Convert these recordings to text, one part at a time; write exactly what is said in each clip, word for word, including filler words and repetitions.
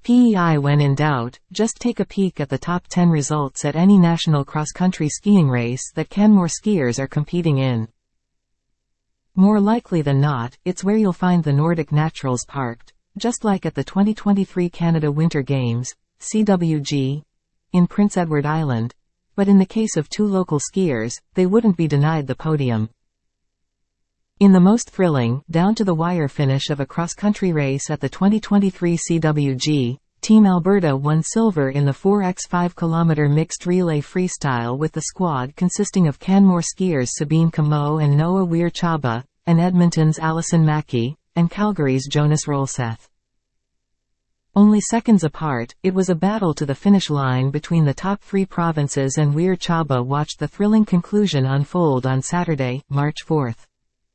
P E I: when in doubt, just take a peek at the top ten results at any national cross-country skiing race that Canmore skiers are competing in. More likely than not, it's where you'll find the Nordic Naturals parked, just like at the twenty twenty-three Canada Winter Games, C W G, in Prince Edward Island, but in the case of two local skiers, they wouldn't be denied the podium. In the most thrilling, down-to-the-wire finish of a cross-country race at the twenty twenty-three C W G, Team Alberta won silver in the four by five kilometer mixed relay freestyle with the squad consisting of Canmore skiers Sabine Comeau and Noah Weir-Chaba, and Edmonton's Alison Mackey, and Calgary's Jonas Rolseth. Only seconds apart, it was a battle to the finish line between the top three provinces, and Weir-Chaba watched the thrilling conclusion unfold on Saturday, March fourth.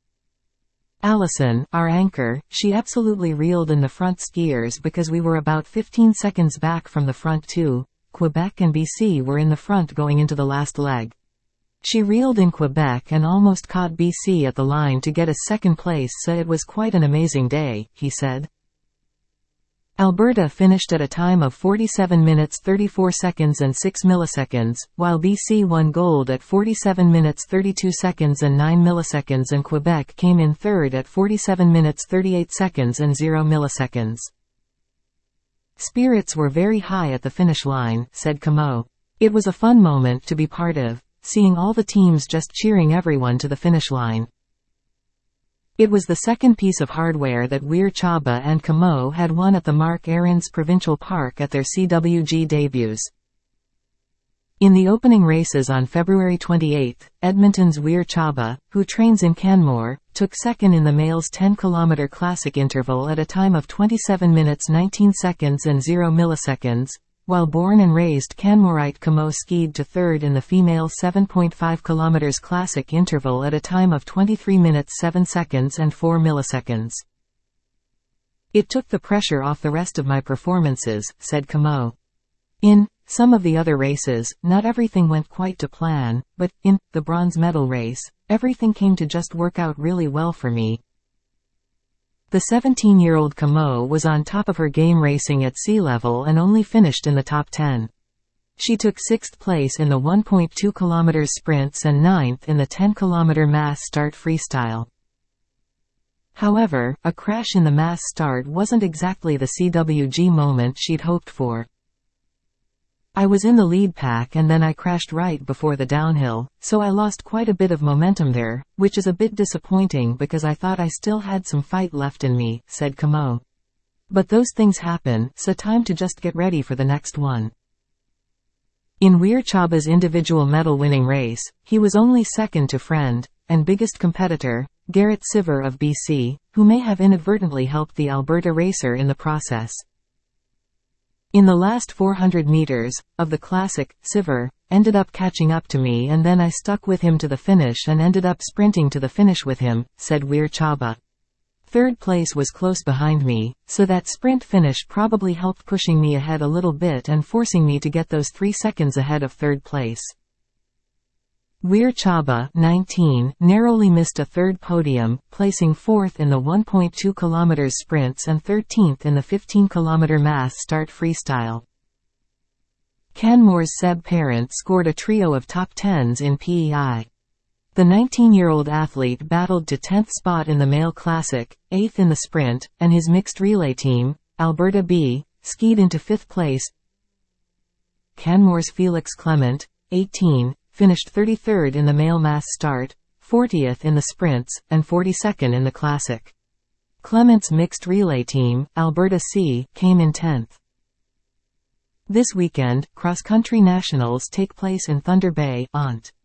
Alison, our anchor, she absolutely reeled in the front skiers because we were about fifteen seconds back from the front two. Quebec and B C were in the front going into the last leg. She reeled in Quebec and almost caught B C at the line to get a second place, so it was quite an amazing day, he said. Alberta finished at a time of forty-seven minutes thirty-four seconds and six milliseconds, while B C won gold at forty-seven minutes thirty-two seconds and nine milliseconds, and Quebec came in third at forty-seven minutes thirty-eight seconds and zero milliseconds. Spirits were very high at the finish line, said Comeau. It was a fun moment to be part of, seeing all the teams just cheering everyone to the finish line. It was the second piece of hardware that Weir-Chaba and Comeau had won at the Mark Aaron's Provincial Park at their C W G debuts. In the opening races on February twenty-eighth, Edmonton's Weir-Chaba, who trains in Canmore, took second in the male's ten kilometer classic interval at a time of twenty-seven minutes nineteen seconds and zero milliseconds, while born and raised Canmorite Comeau skied to third in the female seven point five kilometer classic interval at a time of twenty-three minutes seven seconds and four milliseconds. It took the pressure off the rest of my performances, said Comeau. In some of the other races, not everything went quite to plan, but in the bronze medal race, everything came to just work out really well for me. The seventeen-year-old Comeau was on top of her game racing at sea level and only finished in the top ten. She took sixth place in the one point two kilometer sprints and ninth in the ten kilometer mass start freestyle. However, a crash in the mass start wasn't exactly the C W G moment she'd hoped for. I was in the lead pack and then I crashed right before the downhill, so I lost quite a bit of momentum there, which is a bit disappointing because I thought I still had some fight left in me, said Comeau. But those things happen, so time to just get ready for the next one. In Weir-Chaba's individual medal-winning race, he was only second to friend, and biggest competitor, Garrett Siver of B C, who may have inadvertently helped the Alberta racer in the process. In the last four hundred meters of the classic, Siver ended up catching up to me and then I stuck with him to the finish and ended up sprinting to the finish with him, said Weir-Chaba. Third place was close behind me, so that sprint finish probably helped pushing me ahead a little bit and forcing me to get those three seconds ahead of third place. Weir-Chaba, nineteen, narrowly missed a third podium, placing fourth in the one point two kilometer sprints and thirteenth in the fifteen kilometer mass start freestyle. Canmore's Seb Parent scored a trio of top tens in P E I. The nineteen-year-old athlete battled to tenth spot in the male classic, eighth in the sprint, and his mixed relay team, Alberta B, skied into fifth place. Canmore's Felix Clement, eighteen, finished thirty-third in the male mass start, fortieth in the sprints, and forty-second in the classic. Clement's mixed relay team, Alberta C, came in tenth. This weekend, cross-country nationals take place in Thunder Bay, Ont.